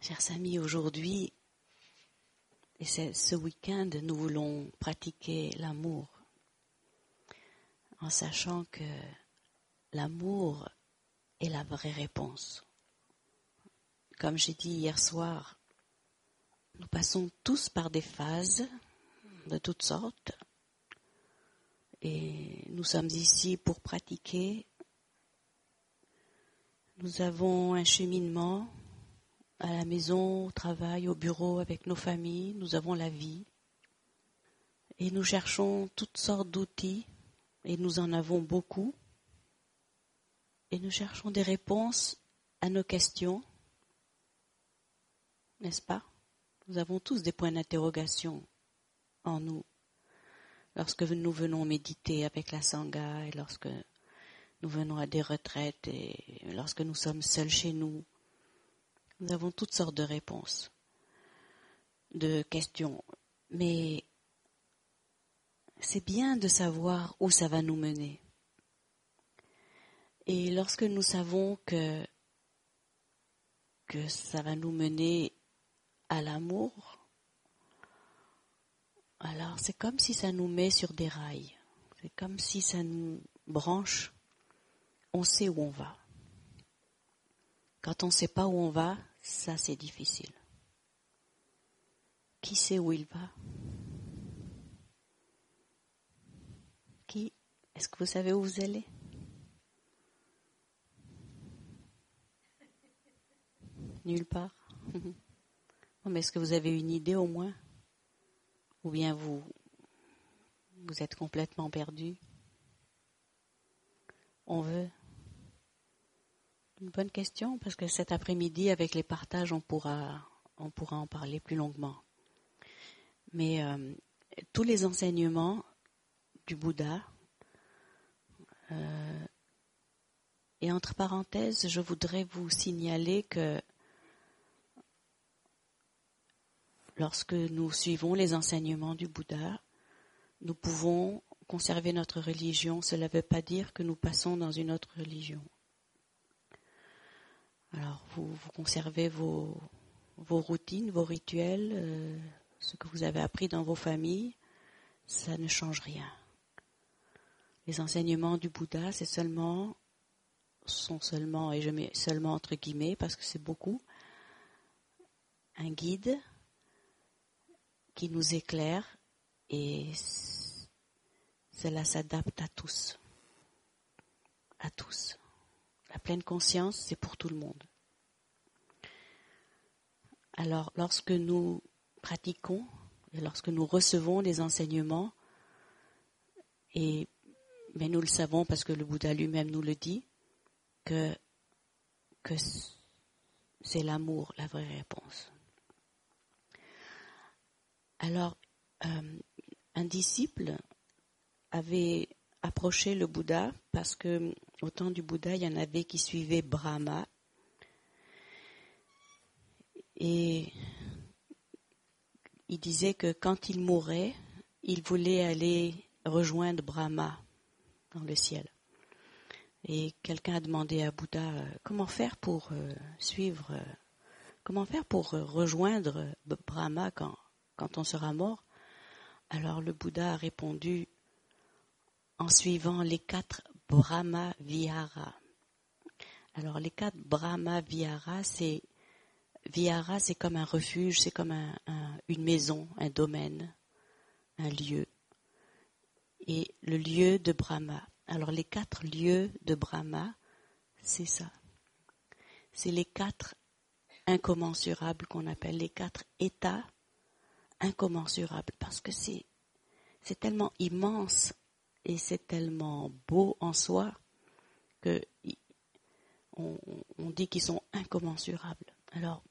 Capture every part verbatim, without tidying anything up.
Chers amis, aujourd'hui, et c'est ce week-end, nous voulons pratiquer l'amour, en sachant que l'amour est la vraie réponse. Comme j'ai dit hier soir, nous passons tous par des phases de toutes sortes, et nous sommes ici pour pratiquer. Nous avons un cheminement à la maison, au travail, au bureau, avec nos familles. Nous avons la vie. Et nous cherchons toutes sortes d'outils, et nous en avons beaucoup. Et nous cherchons des réponses à nos questions, n'est-ce pas? Nous avons tous des points d'interrogation en nous. Lorsque nous venons méditer avec la Sangha, et lorsque nous venons à des retraites, et lorsque nous sommes seuls chez nous, nous avons toutes sortes de réponses, de questions. Mais c'est bien de savoir où ça va nous mener. Et lorsque nous savons que, que ça va nous mener à l'amour, alors c'est comme si ça nous met sur des rails. C'est comme si ça nous branche. On sait où on va. Quand on ne sait pas où on va, ça c'est difficile. Qui sait où il va? Qui? Est-ce que vous savez où vous allez? Nulle part. Mais est-ce que vous avez une idée au moins? Ou bien vous, vous êtes complètement perdu? On veut? Une bonne question, parce que cet après-midi, avec les partages, on pourra, on pourra en parler plus longuement. Mais euh, tous les enseignements du Bouddha, euh, et entre parenthèses, je voudrais vous signaler que lorsque nous suivons les enseignements du Bouddha, nous pouvons conserver notre religion. Cela ne veut pas dire que nous passons dans une autre religion. Alors, vous, vous conservez vos, vos routines, vos rituels, euh, ce que vous avez appris dans vos familles, ça ne change rien. Les enseignements du Bouddha, c'est seulement, sont seulement, et je mets seulement entre guillemets parce que c'est beaucoup, un guide qui nous éclaire, et cela s'adapte à tous. À tous. La pleine conscience, c'est pour tout le monde. Alors, lorsque nous pratiquons, et lorsque nous recevons des enseignements, et, mais nous le savons parce que le Bouddha lui-même nous le dit, que, que c'est l'amour la vraie réponse. Alors, euh, un disciple avait approché le Bouddha parce que au temps du Bouddha, il y en avait qui suivaient Brahma. Et il disait que quand il mourait, il voulait aller rejoindre Brahma dans le ciel. Et quelqu'un a demandé à Bouddha euh, comment faire pour euh, suivre, euh, comment faire pour euh, rejoindre Brahma quand, quand on sera mort. Alors le Bouddha a répondu en suivant les quatre Brahma Vihara. Alors les quatre Brahma Vihara, c'est Vihara, c'est comme un refuge, c'est comme un, un, une maison, un domaine, un lieu. Et le lieu de Brahma. Alors les quatre lieux de Brahma, c'est ça. C'est les quatre incommensurables qu'on appelle les quatre états incommensurables. Parce que c'est, c'est tellement immense et c'est tellement beau en soi que on, on dit qu'ils sont incommensurables. Alors,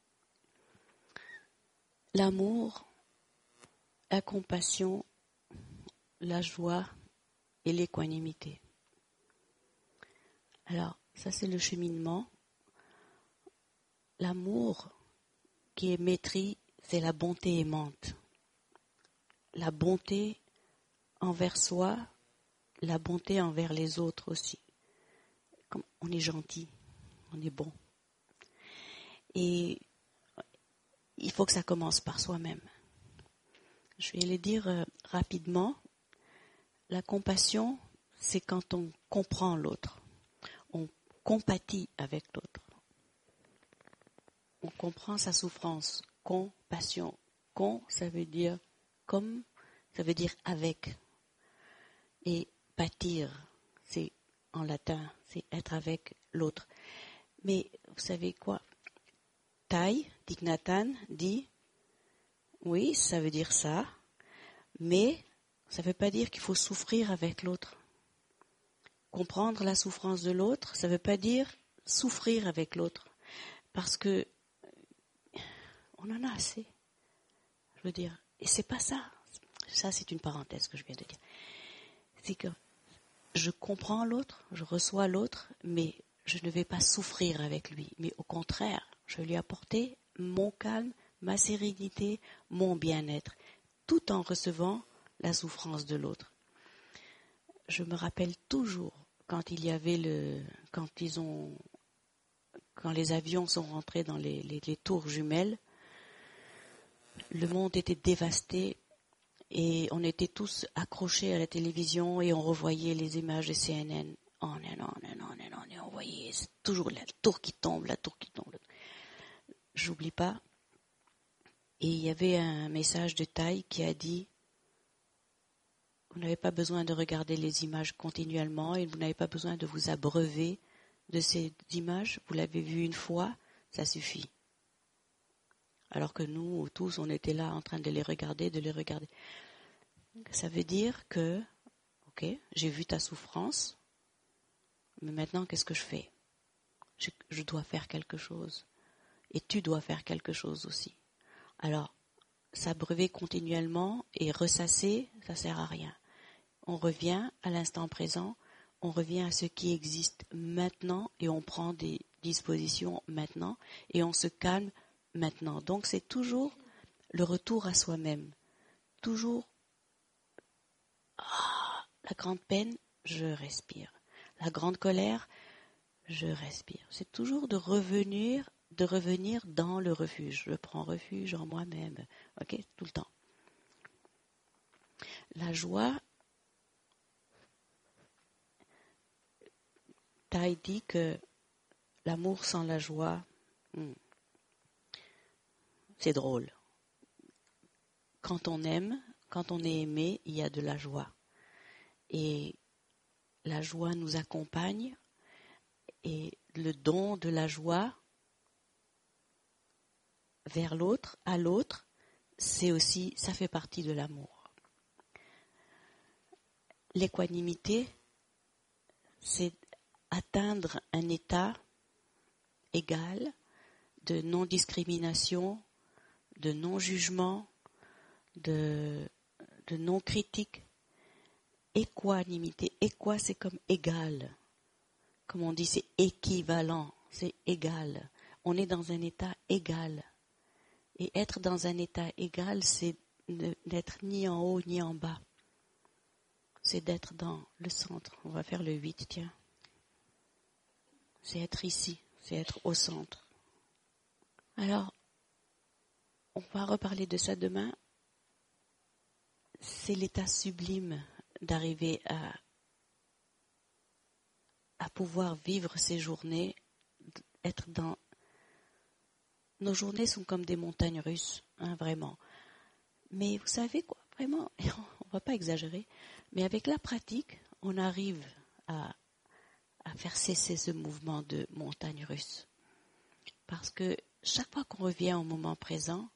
l'amour, la compassion, la joie et l'équanimité. Alors, ça c'est le cheminement. L'amour qui est maîtrise, c'est la bonté aimante. La bonté envers soi, la bonté envers les autres aussi. Comme on est gentil, on est bon. Et il faut que ça commence par soi-même. Je vais le dire euh, rapidement. La compassion, c'est quand on comprend l'autre. On compatit avec l'autre. On comprend sa souffrance. Compassion. Con, ça veut dire comme, ça veut dire avec. Et pâtir, c'est en latin, c'est être avec l'autre. Mais vous savez quoi? Thich Nhat Hanh dit, oui, ça veut dire ça, mais ça ne veut pas dire qu'il faut souffrir avec l'autre. Comprendre la souffrance de l'autre, ça ne veut pas dire souffrir avec l'autre. Parce que on en a assez. Je veux dire, et c'est pas ça. Ça, c'est une parenthèse que je viens de dire. C'est que je comprends l'autre, je reçois l'autre, mais je ne vais pas souffrir avec lui. Mais au contraire, je vais lui apporter mon calme, ma sérénité, mon bien-être, tout en recevant la souffrance de l'autre. Je me rappelle toujours quand il y avait le, quand ils ont, quand les avions sont rentrés dans les, les, les tours jumelles, le monde était dévasté et on était tous accrochés à la télévision et on revoyait les images de C N N. On et on et on et on et on voyait c'est toujours la tour qui tombe, la tour qui tombe. J'oublie pas. Et il y avait un message de Thich qui a dit: vous n'avez pas besoin de regarder les images continuellement et vous n'avez pas besoin de vous abreuver de ces images. Vous l'avez vu une fois, ça suffit. Alors que nous, tous, on était là en train de les regarder, de les regarder. Ça veut dire que, ok, j'ai vu ta souffrance, mais maintenant, qu'est-ce que je fais? je, je dois faire quelque chose. Et tu dois faire quelque chose aussi. Alors, s'abreuver continuellement et ressasser, ça sert à rien. On revient à l'instant présent, on revient à ce qui existe maintenant et on prend des dispositions maintenant et on se calme maintenant. Donc c'est toujours le retour à soi-même. Toujours, ah, la grande peine, je respire. La grande colère, je respire. C'est toujours de revenir, de revenir dans le refuge. Je prends refuge en moi-même. Ok, tout le temps. La joie, Thich dit que l'amour sans la joie, hmm, c'est drôle. Quand on aime, quand on est aimé, il y a de la joie. Et la joie nous accompagne. Et le don de la joie vers l'autre, à l'autre, c'est aussi, ça fait partie de l'amour. L'équanimité, c'est atteindre un état égal de non-discrimination, de non-jugement, de, de non-critique. Équanimité, équa c'est comme égal. Comme on dit, c'est équivalent, c'est égal. On est dans un état égal. Et être dans un état égal, c'est n'être ni en haut ni en bas. C'est d'être dans le centre. On va faire le huit, tiens. C'est être ici, c'est être au centre. Alors, on va reparler de ça demain. C'est l'état sublime d'arriver à, à pouvoir vivre ces journées, être dans... Nos journées sont comme des montagnes russes, hein, vraiment. Mais vous savez quoi, vraiment, on ne va pas exagérer, mais avec la pratique, on arrive à, à faire cesser ce mouvement de montagne russe. Parce que chaque fois qu'on revient au moment présent,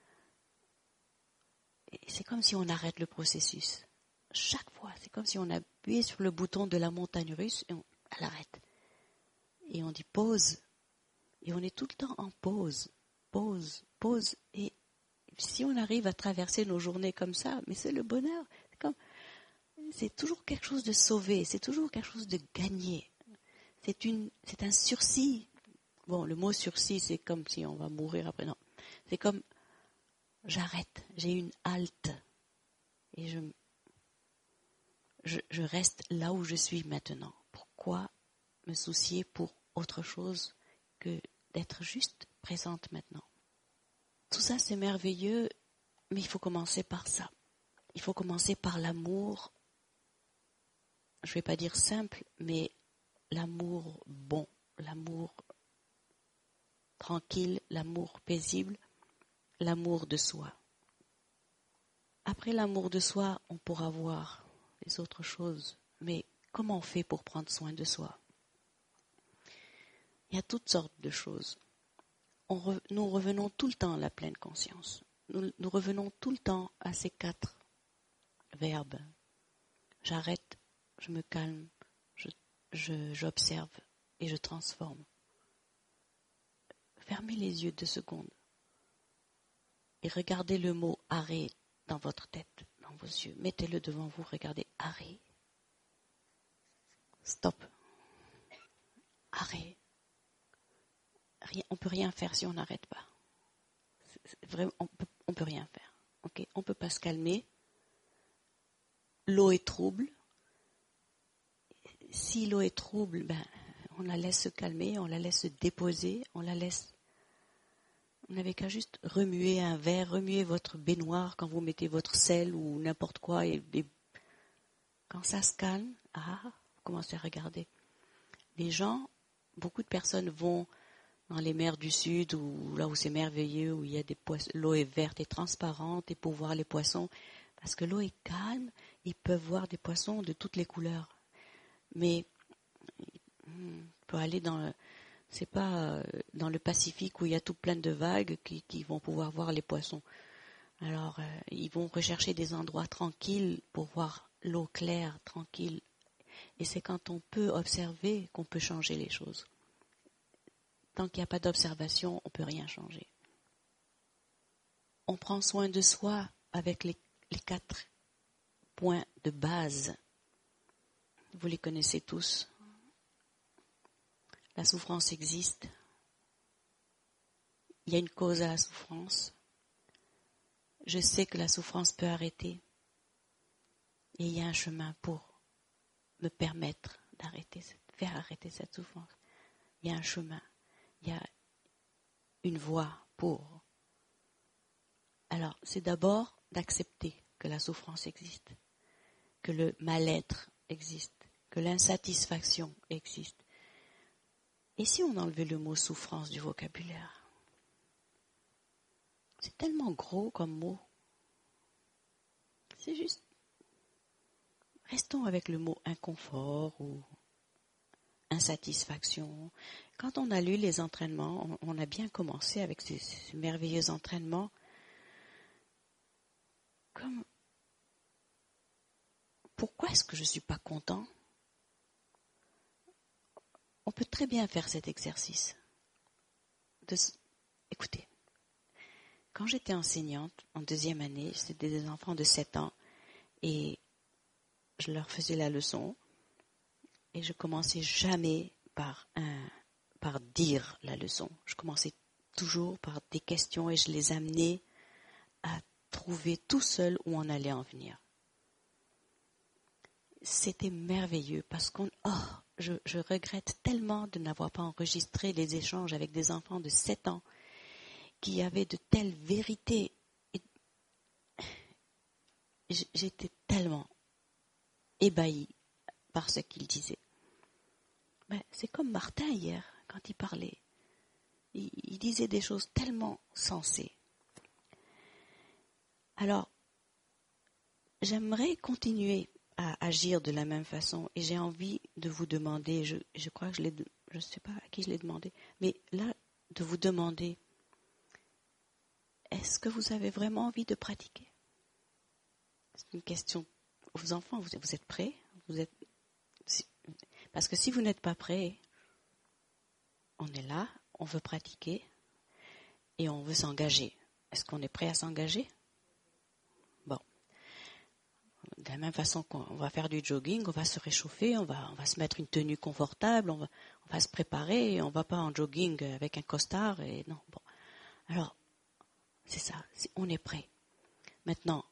c'est comme si on arrête le processus. Chaque fois, c'est comme si on appuyait sur le bouton de la montagne russe et on elle arrête. Et on dit pause. Et on est tout le temps en pause. Pause, pause. Et si on arrive à traverser nos journées comme ça, mais c'est le bonheur. C'est comme, c'est toujours quelque chose de sauvé. C'est toujours quelque chose de gagné. C'est une, c'est un sursis. Bon, le mot sursis, c'est comme si on va mourir après. Non. C'est comme, j'arrête. J'ai une halte. Et je, je, je reste là où je suis maintenant. Pourquoi me soucier pour autre chose que d'être juste présente maintenant? Tout ça c'est merveilleux, mais il faut commencer par ça. Il faut commencer par l'amour, je ne vais pas dire simple, mais l'amour bon, l'amour tranquille, l'amour paisible, l'amour de soi. Après l'amour de soi, on pourra voir les autres choses, mais comment on fait pour prendre soin de soi? Il y a toutes sortes de choses. On re, nous revenons tout le temps à la pleine conscience. Nous, nous revenons tout le temps à ces quatre verbes. J'arrête, je me calme, je, je, j'observe et je transforme. Fermez les yeux deux secondes et regardez le mot « arrêt » dans votre tête, dans vos yeux. Mettez-le devant vous, regardez « arrêt ». Stop. Arrêt. Rien, on ne peut rien faire si on n'arrête pas. C'est, c'est vraiment, on peut, on peut rien faire. Okay? On ne peut pas se calmer. L'eau est trouble. Si l'eau est trouble, ben, on la laisse se calmer, on la laisse se déposer, on la laisse... On n'avait qu'à juste remuer un verre, remuer votre baignoire quand vous mettez votre sel ou n'importe quoi. Et, et quand ça se calme, ah, vous commencez à regarder. Les gens, beaucoup de personnes vont dans les mers du Sud, ou là où c'est merveilleux, où il y a des poissons, l'eau est verte et transparente, et pour voir les poissons, parce que l'eau est calme, ils peuvent voir des poissons de toutes les couleurs. Mais on peut aller dans le, c'est pas dans le Pacifique où il y a tout plein de vagues qui, qui vont pouvoir voir les poissons. Alors, euh, ils vont rechercher des endroits tranquilles pour voir l'eau claire, tranquille. Et c'est quand on peut observer qu'on peut changer les choses. Tant qu'il n'y a pas d'observation, on ne peut rien changer. On prend soin de soi avec les, les quatre points de base. Vous les connaissez tous. La souffrance existe. Il y a une cause à la souffrance. Je sais que la souffrance peut arrêter. Et il y a un chemin pour me permettre d'arrêter, faire arrêter cette souffrance. Il y a un chemin. Il y a une voie pour. Alors, c'est d'abord d'accepter que la souffrance existe, que le mal-être existe, que l'insatisfaction existe. Et si on enlevait le mot souffrance du vocabulaire? C'est tellement gros comme mot. C'est juste. Restons avec le mot inconfort ou insatisfaction. Quand on a lu les entraînements, on, on a bien commencé avec ces, ces merveilleux entraînements. Comme, pourquoi est-ce que je ne suis pas content? On peut très bien faire cet exercice. De, écoutez, quand j'étais enseignante en deuxième année, c'était des enfants de sept ans et je leur faisais la leçon et je commençais jamais par un, par dire la leçon. Je commençais toujours par des questions et je les amenais à trouver tout seul où on allait en venir. C'était merveilleux parce qu'on, oh, je, je regrette tellement de n'avoir pas enregistré les échanges avec des enfants de sept ans qui avaient de telles vérités. Et j'étais tellement ébahie par ce qu'ils disaient. Ben, c'est comme Martin hier, quand il parlait. Il, il disait des choses tellement sensées. Alors, j'aimerais continuer à agir de la même façon et j'ai envie de vous demander, je, je crois que je l'ai, je ne sais pas à qui je l'ai demandé, mais là, de vous demander, est-ce que vous avez vraiment envie de pratiquer? C'est une question aux enfants, vous, vous êtes prêts? Vous êtes, parce que si vous n'êtes pas prêts, on est là, on veut pratiquer et on veut s'engager. Est-ce qu'on est prêt à s'engager? Bon. De la même façon qu'on va faire du jogging, on va se réchauffer, on va, on va se mettre une tenue confortable, on va, on va se préparer, on ne va pas en jogging avec un costard. Et non, bon. Alors, c'est ça, c'est, on est prêt. Maintenant,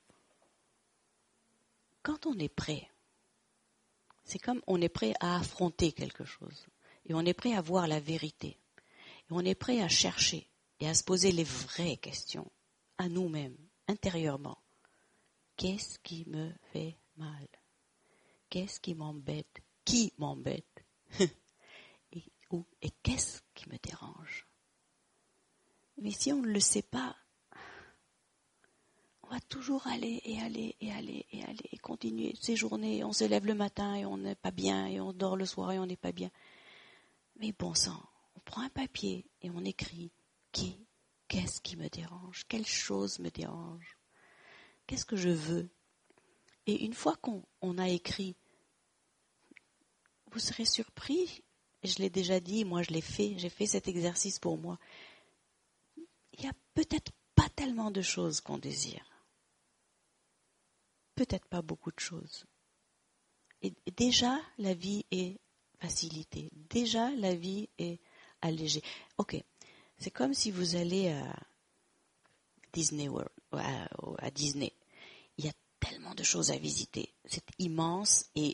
quand on est prêt, c'est comme on est prêt à affronter quelque chose. Et on est prêt à voir la vérité. Et on est prêt à chercher et à se poser les vraies questions. à nous-mêmes, intérieurement, qu'est-ce qui me fait mal? Qu'est-ce qui m'embête? Qui m'embête? et, ou, et qu'est-ce qui me dérange? Mais si on ne le sait pas, on va toujours aller et aller et aller et aller et continuer ces journées. On se lève le matin et on n'est pas bien et on dort le soir et on n'est pas bien. Mais bon sang, on prend un papier et on écrit qui, qu'est-ce qui me dérange? Quelle chose me dérange? Qu'est-ce que je veux? Et une fois qu'on on a écrit, vous serez surpris, je l'ai déjà dit, moi je l'ai fait, j'ai fait cet exercice pour moi. Il n'y a peut-être pas tellement de choses qu'on désire. Peut-être pas beaucoup de choses. Et déjà, la vie est facilitée. Déjà, la vie est allégée. Ok, c'est comme si vous allez à Disney World, à, à Disney. Il y a tellement de choses à visiter. C'est immense et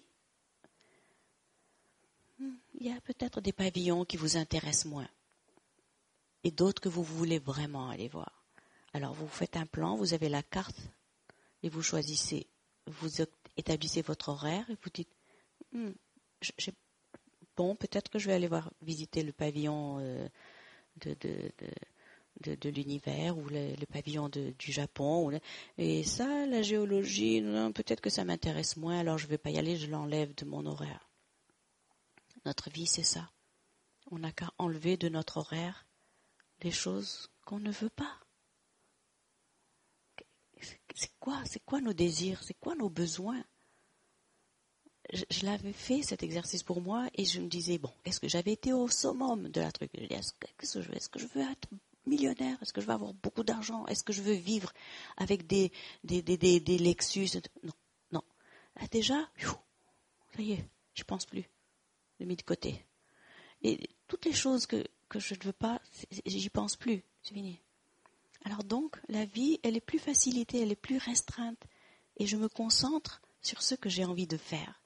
il y a peut-être des pavillons qui vous intéressent moins et d'autres que vous voulez vraiment aller voir. Alors vous faites un plan, vous avez la carte et vous choisissez, vous établissez votre horaire et vous dites hm, j'ai, bon, peut-être que je vais aller voir visiter le pavillon euh, de, de, de, de, de l'univers ou le, le pavillon de, du Japon. Ou le, et ça, la géologie, non, peut-être que ça m'intéresse moins, alors je ne vais pas y aller, je l'enlève de mon horaire. Notre vie, c'est ça. On n'a qu'à enlever de notre horaire les choses qu'on ne veut pas. C'est quoi, c'est quoi nos désirs? C'est quoi nos besoins? Je, je l'avais fait, cet exercice pour moi, et je me disais, bon, est-ce que j'avais été au summum de la truc? Je dis, est-ce que, est-ce que je, est-ce que je veux être millionnaire? Est-ce que je veux avoir beaucoup d'argent? Est-ce que je veux vivre avec des, des, des, des, des Lexus? Non, non. Là, déjà, ça y est, je pense plus. Je l'ai mis de côté. Et toutes les choses que, que je ne veux pas, j'y pense plus. C'est fini. Alors donc, la vie, elle est plus facilitée, elle est plus restreinte. Et je me concentre sur ce que j'ai envie de faire.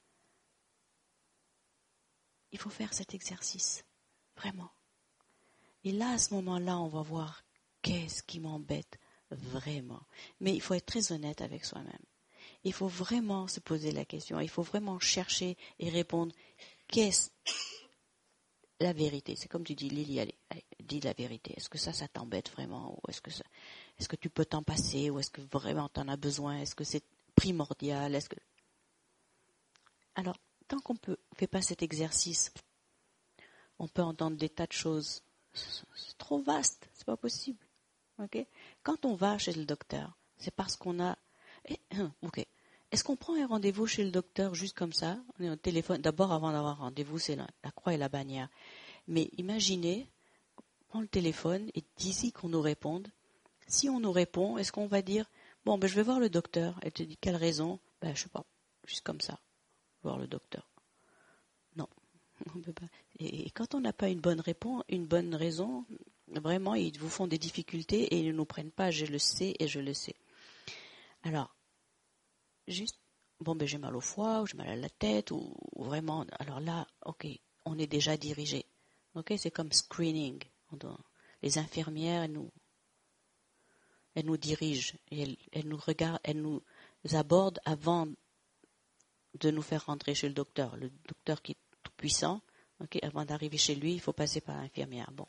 Il faut faire cet exercice. Vraiment. Et là, à ce moment-là, on va voir qu'est-ce qui m'embête vraiment. Mais il faut être très honnête avec soi-même. Il faut vraiment se poser la question. Il faut vraiment chercher et répondre qu'est-ce la vérité. C'est comme tu dis, Lily, allez, allez, dis la vérité. Est-ce que ça, ça t'embête vraiment? Ou est-ce que ça, est-ce que tu peux t'en passer? Ou est-ce que vraiment tu en as besoin? Est-ce que c'est primordial? Est-ce que... Alors, tant qu'on ne fait pas cet exercice, on peut entendre des tas de choses. C'est trop vaste, c'est pas possible. Okay? Quand on va chez le docteur, c'est parce qu'on a... Eh, ok. Est-ce qu'on prend un rendez-vous chez le docteur juste comme ça? On est au téléphone. D'abord, avant d'avoir un rendez-vous, c'est la, la croix et la bannière. Mais imaginez, on prend le téléphone et d'ici qu'on nous réponde. Si on nous répond, est-ce qu'on va dire, bon, ben, je vais voir le docteur. Elle te dit, quelle raison? Ben, je sais pas, juste comme ça, voir le docteur. Non, on peut pas. Et, et quand on n'a pas une bonne réponse, une bonne raison, vraiment, ils vous font des difficultés et ils ne nous prennent pas. Je le sais et je le sais. Alors, juste, bon, ben j'ai mal au foie, ou j'ai mal à la tête, ou, ou vraiment, alors là, ok, on est déjà dirigé. Ok, c'est comme screening. Doit, les infirmières, elles nous, elles nous dirigent, et elles, elles nous regardent, elles nous abordent avant de nous faire rentrer chez le docteur. Le docteur qui est tout puissant, ok, avant d'arriver chez lui, il faut passer par l'infirmière. Bon.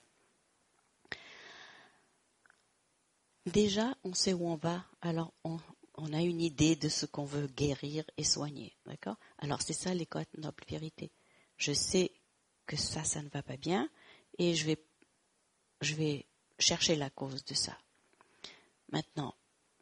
Déjà, on sait où on va, alors on On a une idée de ce qu'on veut guérir et soigner, d'accord? Alors c'est ça les quatre nobles vérités. Je sais que ça, ça ne va pas bien, et je vais, je vais chercher la cause de ça. Maintenant,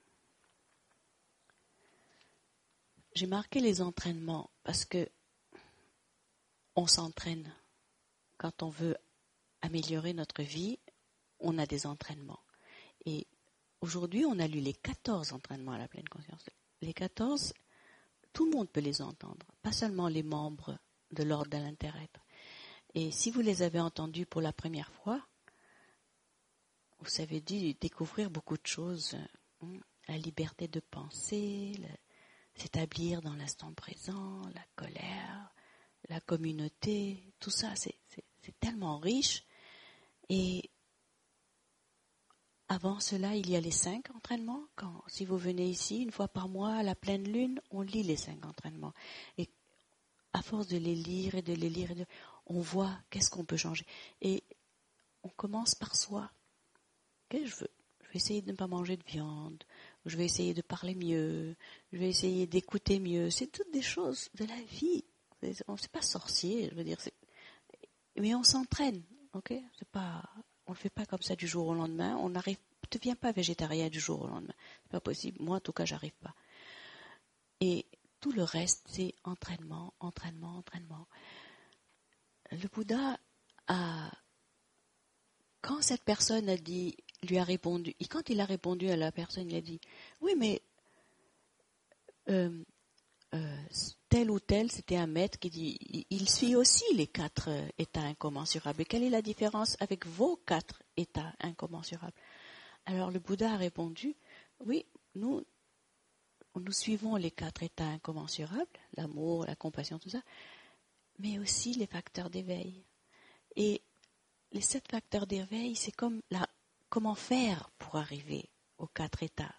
j'ai marqué les entraînements parce que on s'entraîne. Quand on veut améliorer notre vie, on a des entraînements. Et aujourd'hui, on a lu les quatorze entraînements à la pleine conscience. Les quatorze, tout le monde peut les entendre, pas seulement les membres de l'ordre de l'intérêt-être. Et si vous les avez entendus pour la première fois, vous avez dû découvrir beaucoup de choses. La liberté de penser, le, s'établir dans l'instant présent, la colère, la communauté, tout ça, c'est, c'est, c'est tellement riche. Et avant cela, il y a les cinq entraînements. Quand, si vous venez ici, une fois par mois, à la pleine lune, on lit les cinq entraînements. Et à force de les lire et de les lire, et de, on voit qu'est-ce qu'on peut changer. Et on commence par soi. Okay, je veux, je vais essayer de ne pas manger de viande. Je vais essayer de parler mieux. Je vais essayer d'écouter mieux. C'est toutes des choses de la vie. On n'est pas sorcier, je veux dire. C'est, mais on s'entraîne, ok? C'est pas, on le fait pas comme ça du jour au lendemain. On n'arrive, ne devient pas végétarien du jour au lendemain. C'est pas possible. Moi, en tout cas, j'arrive pas. Et tout le reste, c'est entraînement, entraînement, entraînement. Le Bouddha a, quand cette personne a dit, lui a répondu, et quand il a répondu à la personne, il a dit, oui, mais euh, euh, tel ou tel, c'était un maître qui dit, il, il suit aussi les quatre euh, états incommensurables. Et quelle est la différence avec vos quatre états incommensurables? Alors le Bouddha a répondu, oui, nous, nous suivons les quatre états incommensurables, l'amour, la compassion, tout ça, mais aussi les facteurs d'éveil. Et les sept facteurs d'éveil, c'est comme la, comment faire pour arriver aux quatre états.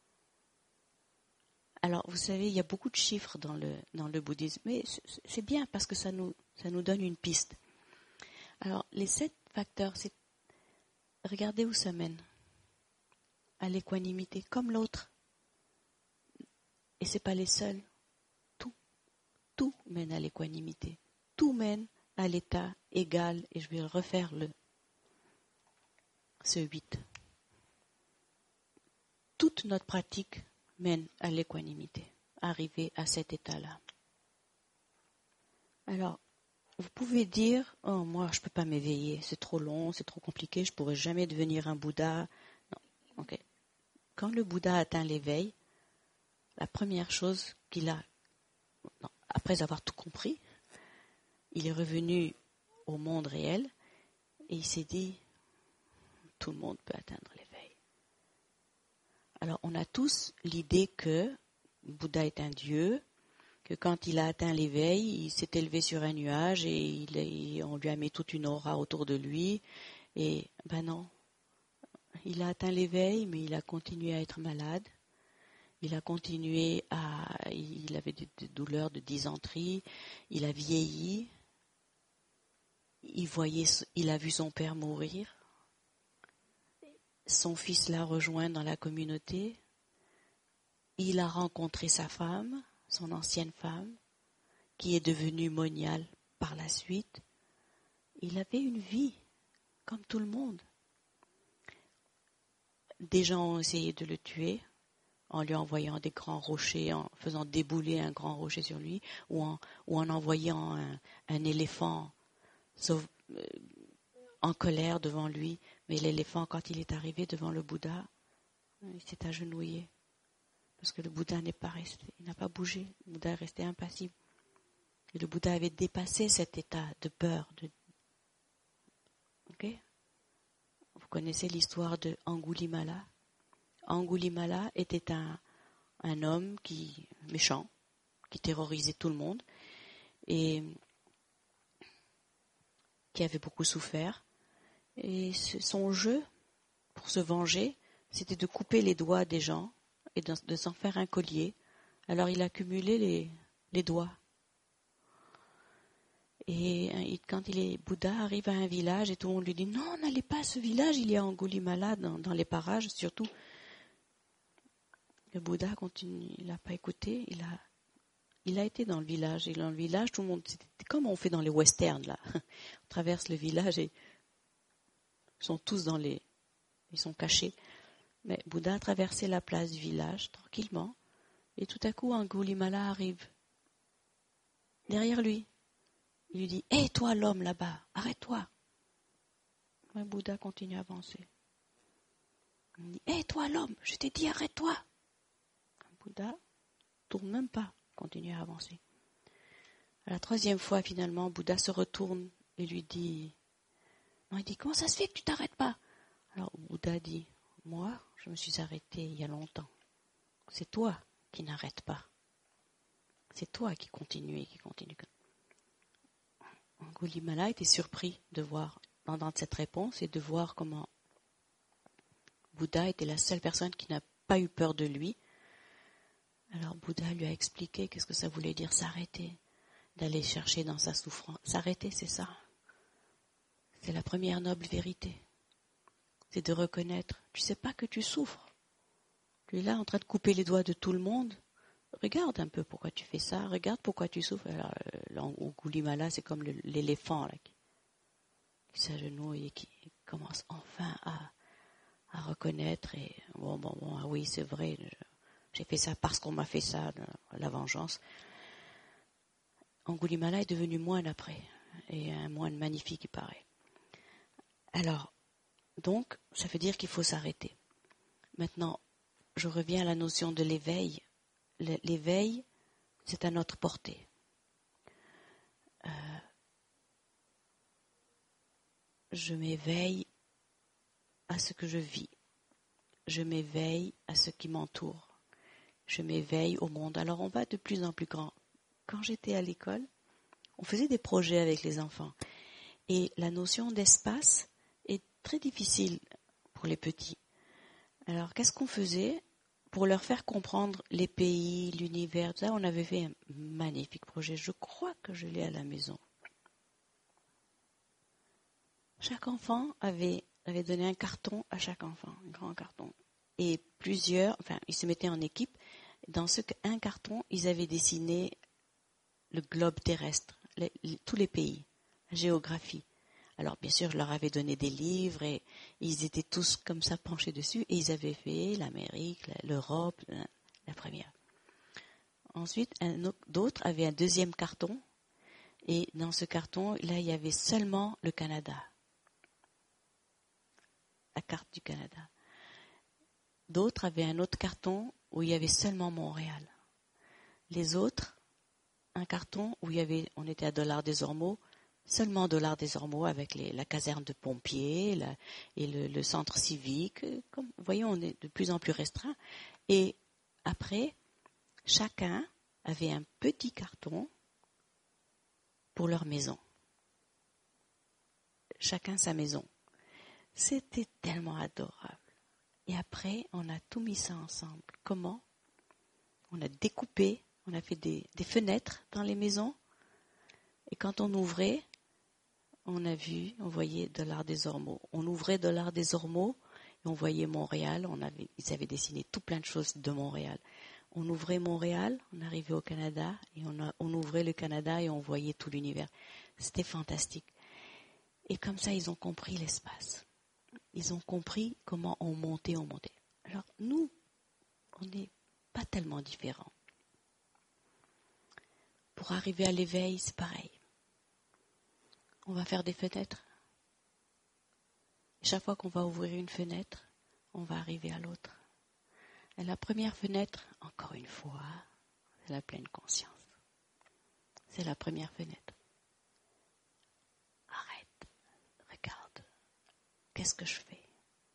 Alors, vous savez, il y a beaucoup de chiffres dans le, dans le bouddhisme, mais c'est bien parce que ça nous, ça nous donne une piste. Alors, les sept facteurs, c'est regardez où ça mène. À l'équanimité, comme l'autre. Et ce n'est pas les seuls. Tout, tout mène à l'équanimité. Tout mène à l'état égal, et je vais refaire le, ce huit. Toute notre pratique mène à l'équanimité, arriver à cet état-là. Alors, vous pouvez dire, oh, moi, je ne peux pas m'éveiller, c'est trop long, c'est trop compliqué, je ne pourrai jamais devenir un Bouddha. Non. Okay. Quand le Bouddha atteint l'éveil, la première chose qu'il a, non, après avoir tout compris, il est revenu au monde réel et il s'est dit, tout le monde peut atteindre l'éveil. Alors, on a tous l'idée que Bouddha est un dieu, que quand il a atteint l'éveil, il s'est élevé sur un nuage et il est, on lui a mis toute une aura autour de lui. Et ben non, il a atteint l'éveil, mais il a continué à être malade. Il a continué à, il avait des, des douleurs de dysenterie. Il a vieilli. Il voyait, il a vu son père mourir. Son fils l'a rejoint dans la communauté. Il a rencontré sa femme, son ancienne femme, qui est devenue moniale par la suite. Il avait une vie, comme tout le monde. Des gens ont essayé de le tuer, en lui envoyant des grands rochers, en faisant débouler un grand rocher sur lui, ou en, ou en envoyant un, un éléphant sauf, euh, en colère devant lui. Mais l'éléphant, quand il est arrivé devant le Bouddha, il s'est agenouillé. Parce que le Bouddha n'est pas resté, il n'a pas bougé. Le Bouddha est resté impassible. Et le Bouddha avait dépassé cet état de peur. De... Okay? Vous connaissez l'histoire de Angulimala. Angulimala était un, un homme qui méchant, qui terrorisait tout le monde et qui avait beaucoup souffert. Et son jeu, pour se venger, c'était de couper les doigts des gens et de, de s'en faire un collier. Alors il accumulait les, les doigts. Et, et quand il est Bouddha arrive à un village et tout le monde lui dit non, n'allez pas à ce village, il y a Angulimala dans, dans les parages surtout. Le Bouddha continue, il n'a pas écouté, il a, il a été dans le village. Et dans le village, tout le monde, c'était comme on fait dans les westerns là. On traverse le village et ils sont tous dans les, ils sont cachés. Mais Bouddha a traversé la place du village tranquillement, et tout à coup Angulimala arrive derrière lui. Il lui dit « Hé, hey, toi l'homme là-bas, arrête-toi !» Le Bouddha continue à avancer. Il dit « Hé, hey, toi l'homme, je t'ai dit arrête-toi !» Le Bouddha ne tourne même pas, continue à avancer. À la troisième fois, finalement, Bouddha se retourne et lui dit « Non, il dit « Comment ça se fait que tu t'arrêtes pas ?» Alors Bouddha dit « Moi, je me suis arrêté il y a longtemps. C'est toi qui n'arrêtes pas. C'est toi qui continue et qui continue. » Angulimala était surpris de voir, d'entendre cette réponse et de voir comment Bouddha était la seule personne qui n'a pas eu peur de lui. Alors Bouddha lui a expliqué qu'est-ce que ça voulait dire s'arrêter, d'aller chercher dans sa souffrance. S'arrêter, c'est ça. C'est la première noble vérité. C'est de reconnaître. Tu sais pas que tu souffres. Tu es là en train de couper les doigts de tout le monde. Regarde un peu pourquoi tu fais ça. Regarde pourquoi tu souffres. Alors, là, au Gulimala, c'est comme le, l'éléphant là, qui, qui s'agenouille et qui commence enfin à, à reconnaître. Et bon, bon, bon, ah oui, c'est vrai. Je, j'ai fait ça parce qu'on m'a fait ça, la vengeance. Angulimala est devenu moine après. Et un moine magnifique, il paraît. Alors, donc, ça veut dire qu'il faut s'arrêter. Maintenant, je reviens à la notion de l'éveil. L'éveil, c'est à notre portée. Euh, je m'éveille à ce que je vis. Je m'éveille à ce qui m'entoure. Je m'éveille au monde. Alors on va de plus en plus grand. Quand j'étais à l'école, on faisait des projets avec les enfants. Et la notion d'espace est très difficile pour les petits. Alors qu'est-ce qu'on faisait ? Pour leur faire comprendre les pays, l'univers, tout ça, on avait fait un magnifique projet. Je crois que je l'ai à la maison. Chaque enfant avait, avait donné un carton à chaque enfant, un grand carton. Et plusieurs, enfin, ils se mettaient en équipe. Dans ce un carton, ils avaient dessiné le globe terrestre, les, les, tous les pays, la géographie. Alors, bien sûr, je leur avais donné des livres et ils étaient tous comme ça penchés dessus et ils avaient fait l'Amérique, l'Europe, la, la première. Ensuite, un autre, d'autres avaient un deuxième carton et dans ce carton, là, il y avait seulement le Canada. La carte du Canada. D'autres avaient un autre carton où il y avait seulement Montréal. Les autres, un carton où il y avait, on était à Dollard des Ormeaux, seulement Dollard des Ormeaux avec les, la caserne de pompiers la, et le, le centre civique. Comme, vous voyez, on est de plus en plus restreint. Et après, chacun avait un petit carton pour leur maison. Chacun sa maison. C'était tellement adorable. Et après, on a tout mis ça ensemble. Comment ? On a découpé, on a fait des, des fenêtres dans les maisons. Et quand on ouvrait, on a vu, on voyait Dollard des Ormeaux. On ouvrait Dollard des Ormeaux et on voyait Montréal. On avait, ils avaient dessiné tout plein de choses de Montréal. On ouvrait Montréal, on arrivait au Canada et on, a, on ouvrait le Canada et on voyait tout l'univers. C'était fantastique. Et comme ça, ils ont compris l'espace. Ils ont compris comment on montait, on montait. Alors nous, on n'est pas tellement différents. Pour arriver à l'éveil, c'est pareil. On va faire des fenêtres. Et chaque fois qu'on va ouvrir une fenêtre, on va arriver à l'autre. Et la première fenêtre, encore une fois, c'est la pleine conscience. C'est la première fenêtre. Arrête, regarde, qu'est-ce que je fais ?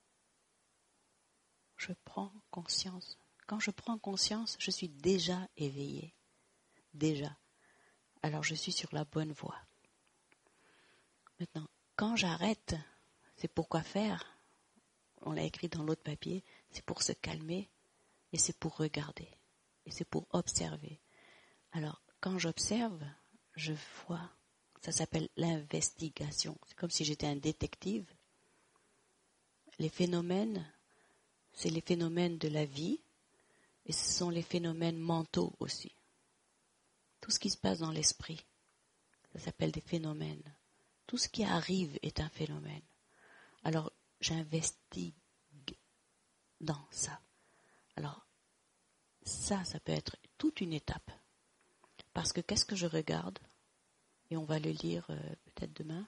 Je prends conscience. Quand je prends conscience, je suis déjà éveillée. Déjà. Alors je suis sur la bonne voie. Maintenant, quand j'arrête, c'est pour quoi faire ? On l'a écrit dans l'autre papier, c'est pour se calmer et c'est pour regarder et c'est pour observer. Alors, quand j'observe, je vois, ça s'appelle l'investigation. C'est comme si j'étais un détective. Les phénomènes, c'est les phénomènes de la vie et ce sont les phénomènes mentaux aussi. Tout ce qui se passe dans l'esprit, ça s'appelle des phénomènes. Tout ce qui arrive est un phénomène. Alors, j'investigue dans ça. Alors, ça, ça peut être toute une étape. Parce que qu'est-ce que je regarde ? Et on va le lire euh, peut-être demain.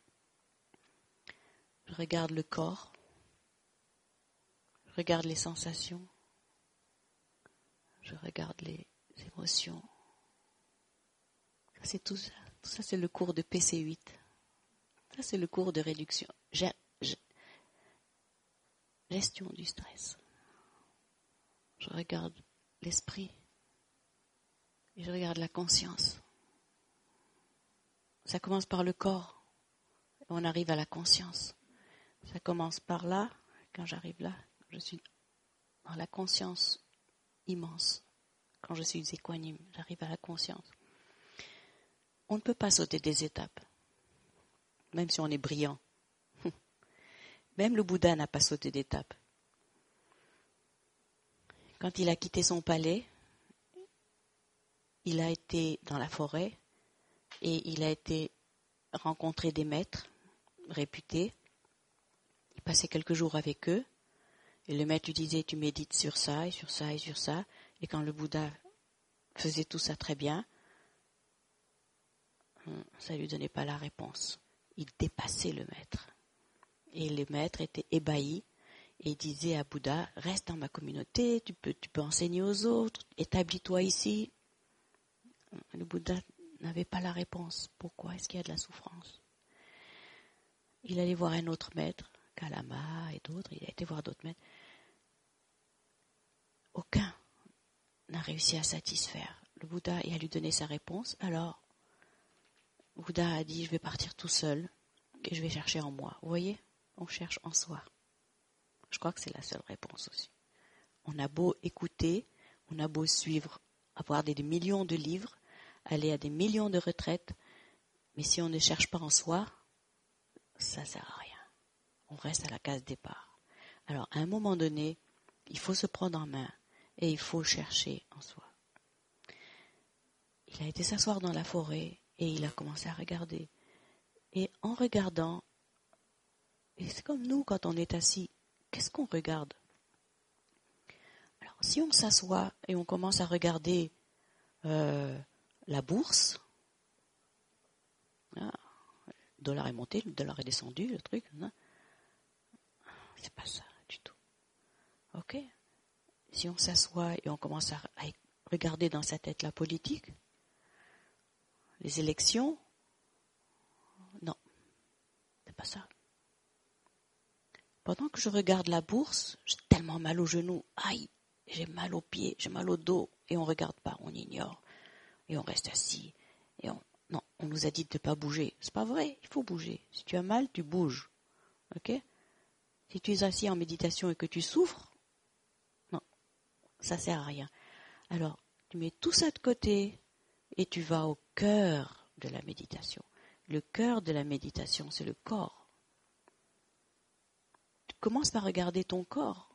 Je regarde le corps. Je regarde les sensations. Je regarde les émotions. Ça, c'est tout ça. Tout ça, c'est le cours de P C huit. Ça, c'est le cours de réduction. J'ai, j'ai, gestion du stress. Je regarde l'esprit. Et je regarde la conscience. Ça commence par le corps. Et on arrive à la conscience. Ça commence par là. Quand j'arrive là, Je suis dans la conscience immense. Quand je suis équanime, j'arrive à la conscience. On ne peut pas sauter des étapes, même si on est brillant. Même le Bouddha n'a pas sauté d'étape. Quand il a quitté son palais, il a été dans la forêt et il a été rencontrer des maîtres réputés. Il passait quelques jours avec eux et le maître lui disait tu médites sur ça et sur ça et sur ça. Et quand le Bouddha faisait tout ça très bien, ça ne lui donnait pas la réponse. Il dépassait le maître. Et le maître était ébahi et il disait à Bouddha, reste dans ma communauté, tu peux, tu peux enseigner aux autres, établis-toi ici. Le Bouddha n'avait pas la réponse. Pourquoi est-ce qu'il y a de la souffrance? Il allait voir un autre maître, Kalama et d'autres, il a été voir d'autres maîtres. Aucun n'a réussi à satisfaire. Le Bouddha il a lui donné sa réponse, alors le Bouddha a dit, je vais partir tout seul et je vais chercher en moi. Vous voyez, on cherche en soi. Je crois que c'est la seule réponse aussi. On a beau écouter, on a beau suivre, avoir des, des millions de livres, aller à des millions de retraites, mais si on ne cherche pas en soi, ça ne sert à rien. On reste à la case départ. Alors, à un moment donné, il faut se prendre en main et il faut chercher en soi. Il a été s'asseoir dans la forêt et il a commencé à regarder. Et en regardant, et c'est comme nous quand on est assis, qu'est-ce qu'on regarde? Alors, si on s'assoit et on commence à regarder euh, la bourse, ah, le dollar est monté, le dollar est descendu, le truc, non? C'est pas ça du tout. Ok? Si on s'assoit et on commence à, à regarder dans sa tête la politique, les élections, non, c'est pas ça. Pendant que je regarde la bourse, j'ai tellement mal aux genoux, aïe, j'ai mal aux pieds, j'ai mal au dos, et on ne regarde pas, on ignore, et on reste assis, et on, non, on nous a dit de ne pas bouger. C'est pas vrai, il faut bouger. Si tu as mal, tu bouges, ok? Si tu es assis en méditation et que tu souffres, non, ça sert à rien. Alors, tu mets tout ça de côté et tu vas au cœur de la méditation. Le cœur de la méditation, c'est le corps. Tu commences par regarder ton corps.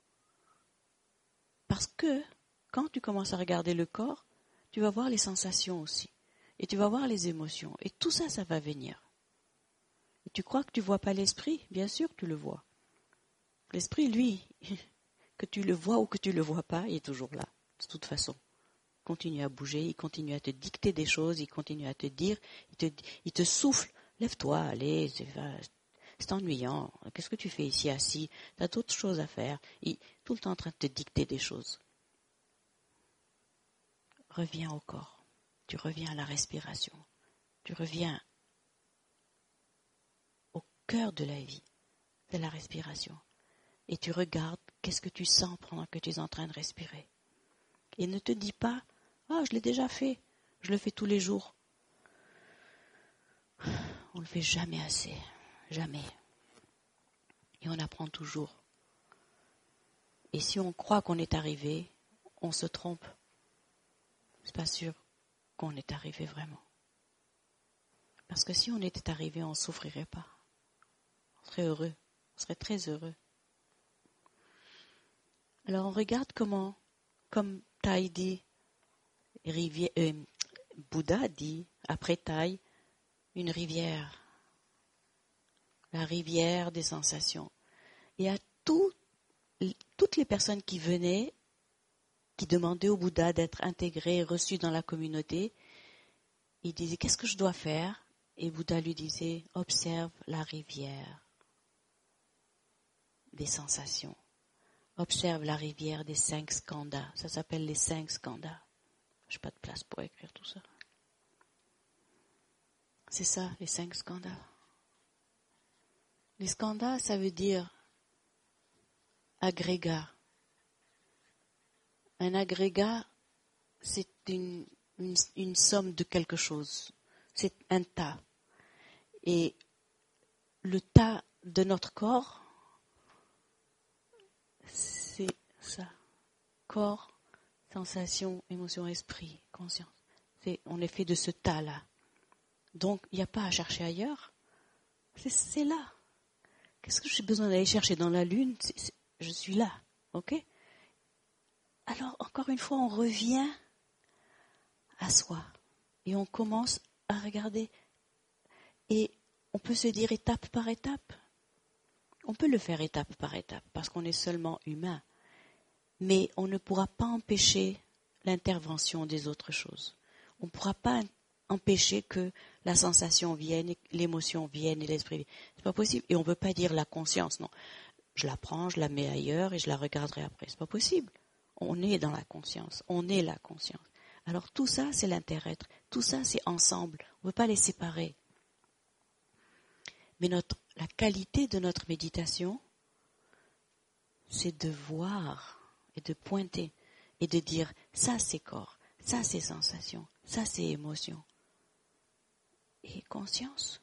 Parce que quand tu commences à regarder le corps, tu vas voir les sensations aussi. Et tu vas voir les émotions. Et tout ça, ça va venir. Et tu crois que tu ne vois pas l'esprit? Bien sûr que tu le vois. L'esprit, lui, que tu le vois ou que tu ne le vois pas, il est toujours là, de toute façon. Il continue à bouger, il continue à te dicter des choses, il continue à te dire, il te, il te souffle, lève-toi, allez, c'est, c'est ennuyant, qu'est-ce que tu fais ici assis, tu as d'autres choses à faire, il est tout le temps en train de te dicter des choses. Reviens au corps, tu reviens à la respiration, tu reviens au cœur de la vie, c'est la respiration. Et tu regardes qu'est-ce que tu sens pendant que tu es en train de respirer. Et ne te dis pas, ah, je l'ai déjà fait, je le fais tous les jours. On ne le fait jamais assez, jamais. Et on apprend toujours. Et si on croit qu'on est arrivé, on se trompe. C'est pas sûr qu'on est arrivé vraiment. Parce que si on était arrivé, on ne souffrirait pas. On serait heureux, on serait très heureux. Alors on regarde comment, comme Thaï dit, rivière, euh, Bouddha dit, après Thaï, une rivière, la rivière des sensations. Et à tout, toutes les personnes qui venaient, qui demandaient au Bouddha d'être intégrés, reçus dans la communauté, il disait, qu'est-ce que je dois faire? Et Bouddha lui disait, observe la rivière des sensations. Observe la rivière des cinq skandhas. Ça s'appelle les cinq skandhas. Je n'ai pas de place pour écrire tout ça. C'est ça, les cinq skandhas. Les skandhas, ça veut dire agrégat. Un agrégat, c'est une, une, une somme de quelque chose. C'est un tas. Et le tas de notre corps, ça. Corps, sensation, émotion, esprit, conscience. C'est, on est fait de ce tas-là. Donc, il n'y a pas à chercher ailleurs. C'est, c'est là. Qu'est-ce que j'ai besoin d'aller chercher dans la lune? c'est, c'est, Je suis là. Ok? Alors, encore une fois, on revient à soi. Et on commence à regarder. Et on peut se dire étape par étape. On peut le faire étape par étape, parce qu'on est seulement humain. Mais on ne pourra pas empêcher l'intervention des autres choses. On ne pourra pas empêcher que la sensation vienne, l'émotion vienne et l'esprit vienne. C'est pas possible. Et on ne peut pas dire la conscience, non. Je la prends, je la mets ailleurs et je la regarderai après. C'est pas possible. On est dans la conscience. On est la conscience. Alors tout ça, c'est l'inter-être. Tout ça, c'est ensemble. On ne peut pas les séparer. Mais notre, la qualité de notre méditation, c'est de voir et de pointer et de dire ça c'est corps, ça c'est sensation, ça c'est émotion. Et conscience.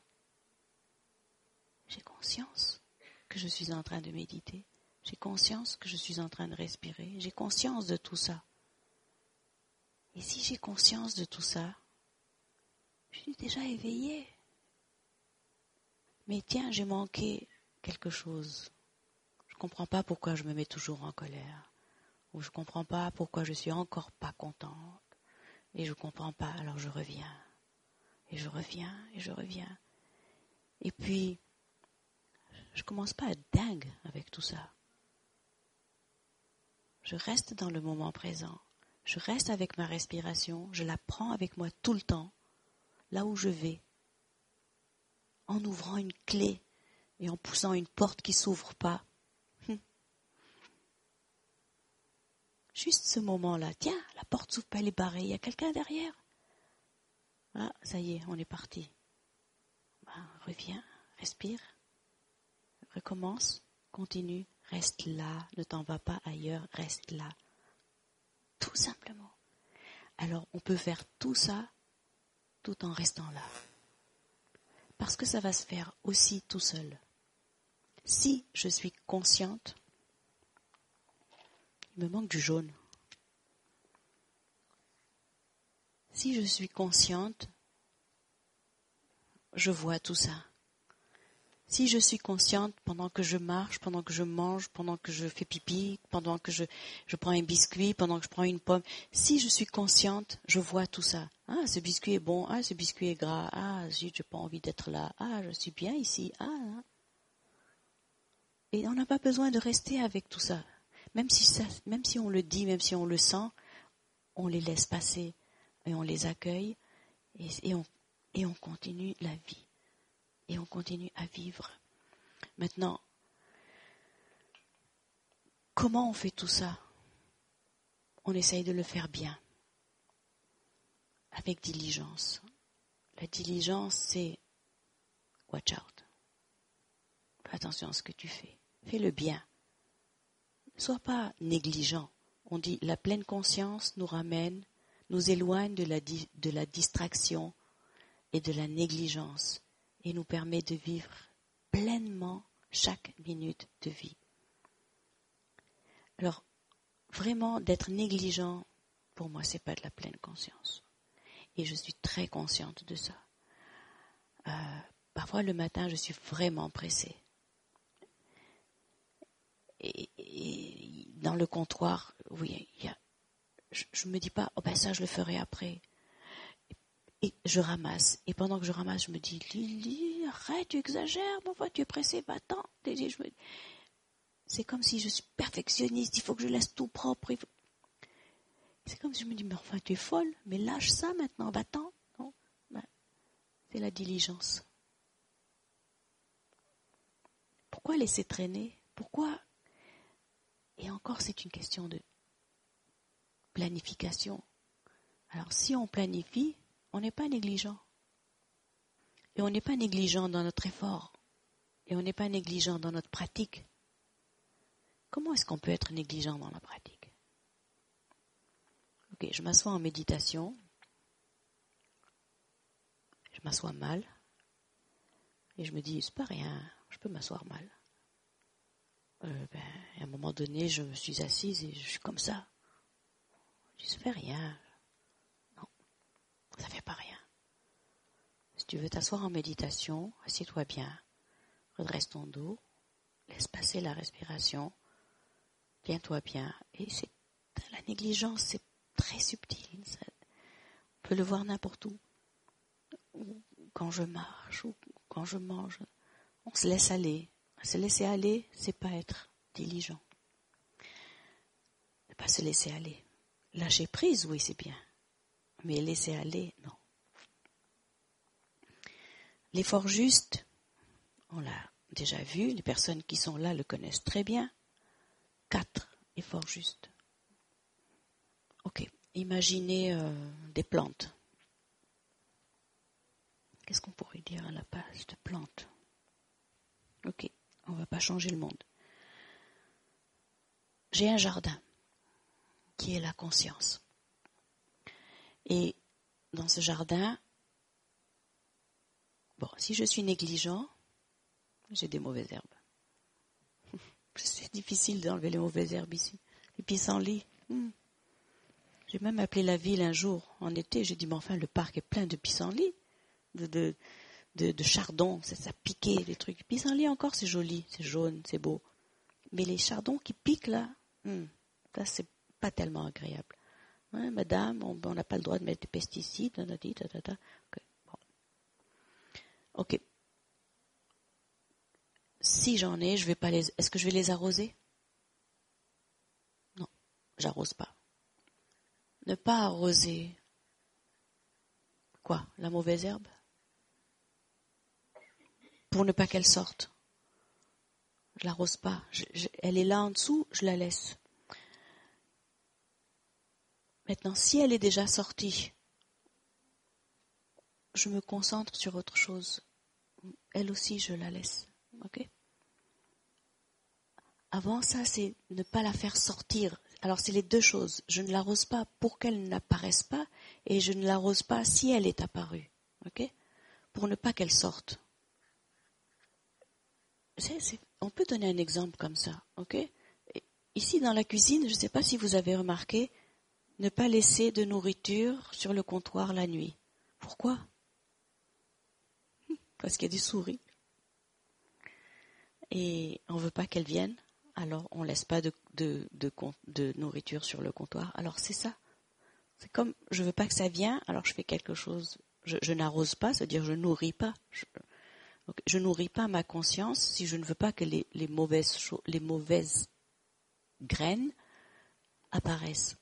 J'ai conscience que je suis en train de méditer. J'ai conscience que je suis en train de respirer. J'ai conscience de tout ça. Et si j'ai conscience de tout ça, je suis déjà éveillée. Mais tiens, j'ai manqué quelque chose. Je ne comprends pas pourquoi je me mets toujours en colère. Ou je ne comprends pas pourquoi je suis encore pas contente. Et je ne comprends pas, alors je reviens. Et je reviens, et je reviens. Et puis, je ne commence pas à être dingue avec tout ça. Je reste dans le moment présent. Je reste avec ma respiration. Je la prends avec moi tout le temps, là où je vais. En ouvrant une clé et en poussant une porte qui ne s'ouvre pas. Hum. Juste ce moment-là. Tiens, la porte ne s'ouvre pas, elle est barrée. Il y a quelqu'un derrière. Ah, ça y est, on est parti. Ben, reviens, respire, recommence, continue, reste là, ne t'en vas pas ailleurs, reste là. Tout simplement. Alors, on peut faire tout ça tout en restant là. Parce que ça va se faire aussi tout seul. Si je suis consciente, il me manque du jaune. Si je suis consciente, je vois tout ça. Si je suis consciente pendant que je marche, pendant que je mange, pendant que je fais pipi, pendant que je, je prends un biscuit, pendant que je prends une pomme, si je suis consciente, je vois tout ça. Ah, ce biscuit est bon, ah, ce biscuit est gras, ah, zut, j'ai pas envie d'être là, ah, je suis bien ici, ah. ah. Et on n'a pas besoin de rester avec tout ça. Même si ça, même si on le dit, même si on le sent, on les laisse passer et on les accueille et, et, on, et on continue la vie. Et on continue à vivre. Maintenant, comment on fait tout ça? On essaye de le faire bien, avec diligence. La diligence, c'est watch out. Fais attention à ce que tu fais. Fais le bien. Ne sois pas négligent. On dit la pleine conscience nous ramène, nous éloigne de la, di- de la distraction et de la négligence et nous permet de vivre pleinement chaque minute de vie. Alors, vraiment, d'être négligent, pour moi, c'est pas de la pleine conscience. Et je suis très consciente de ça. Euh, parfois, le matin, je suis vraiment pressée. Et, et dans le comptoir, oui, il y a, je ne me dis pas, oh ben ça, je le ferai après. Et je ramasse. Et pendant que je ramasse, je me dis, Lily, arrête, tu exagères, mon frère, tu es pressé, va-t'en. C'est comme si je suis perfectionniste, il faut que je laisse tout propre. Faut... C'est comme si je me dis, mais enfin, tu es folle, mais lâche ça maintenant, va-t'en. Non, ben, c'est la diligence. Pourquoi laisser traîner? Pourquoi? Et encore, c'est une question de planification. Alors, si on planifie, on n'est pas négligent. Et on n'est pas négligent dans notre effort. Et on n'est pas négligent dans notre pratique. Comment est-ce qu'on peut être négligent dans la pratique? Ok, je m'assois en méditation. Je m'assois mal. Et je me dis, c'est pas rien, je peux m'asseoir mal. euh, ben, à un moment donné, je me suis assise et je suis comme ça. Je dis, ça fait rien. Non, ça fait pas rien. Si tu veux t'asseoir en méditation, assieds-toi bien, redresse ton dos, laisse passer la respiration, tiens-toi bien. Et c'est la négligence, c'est très subtil. Ça, on peut le voir n'importe où. Ou quand je marche, ou quand je mange, on se laisse aller. Se laisser aller, c'est pas être diligent. Ne pas se laisser aller. Lâcher prise, oui, c'est bien. Mais laisser aller, non. L'effort juste, on l'a déjà vu, les personnes qui sont là le connaissent très bien. Quatre efforts justes. Ok, imaginez euh, des plantes. Qu'est-ce qu'on pourrait dire à la base de plantes? Ok, on ne va pas changer le monde. J'ai un jardin qui est la conscience. Et dans ce jardin, bon, si je suis négligent, j'ai des mauvaises herbes. C'est difficile d'enlever les mauvaises herbes ici. Les pissenlits. Hmm. J'ai même appelé la ville un jour, en été, j'ai dit, mais enfin, le parc est plein de pissenlits, de, de, de, de chardons, ça, ça piquait, des trucs. Pissenlits encore, c'est joli, c'est jaune, c'est beau. Mais les chardons qui piquent là, hmm, ça, c'est pas tellement agréable. Ouais, madame, on n'a pas le droit de mettre des pesticides, on a dit, ta, ta, ta. Okay. Bon. Ok. Si j'en ai, je vais pas les. Est-ce que je vais les arroser? Non, j'arrose pas. Ne pas arroser. Quoi? La mauvaise herbe? Pour ne pas qu'elle sorte. Je l'arrose pas. Je, je, elle est là en dessous, je la laisse. Maintenant, si elle est déjà sortie, je me concentre sur autre chose. Elle aussi, je la laisse. Ok? Avant ça, c'est ne pas la faire sortir. Alors, c'est les deux choses. Je ne l'arrose pas pour qu'elle n'apparaisse pas et je ne l'arrose pas si elle est apparue. Ok? Pour ne pas qu'elle sorte. C'est, c'est, on peut donner un exemple comme ça. Ok? Ici, dans la cuisine, je ne sais pas si vous avez remarqué, ne pas laisser de nourriture sur le comptoir la nuit. Pourquoi? Parce qu'il y a des souris. Et on ne veut pas qu'elles viennent. Alors, on ne laisse pas de, de, de, de nourriture sur le comptoir. Alors, c'est ça. C'est comme, je ne veux pas que ça vienne, alors je fais quelque chose. Je, je n'arrose pas, c'est-à-dire je ne nourris pas. Je ne nourris pas ma conscience si je ne veux pas que les, les, mauvaises, cho- les mauvaises graines apparaissent.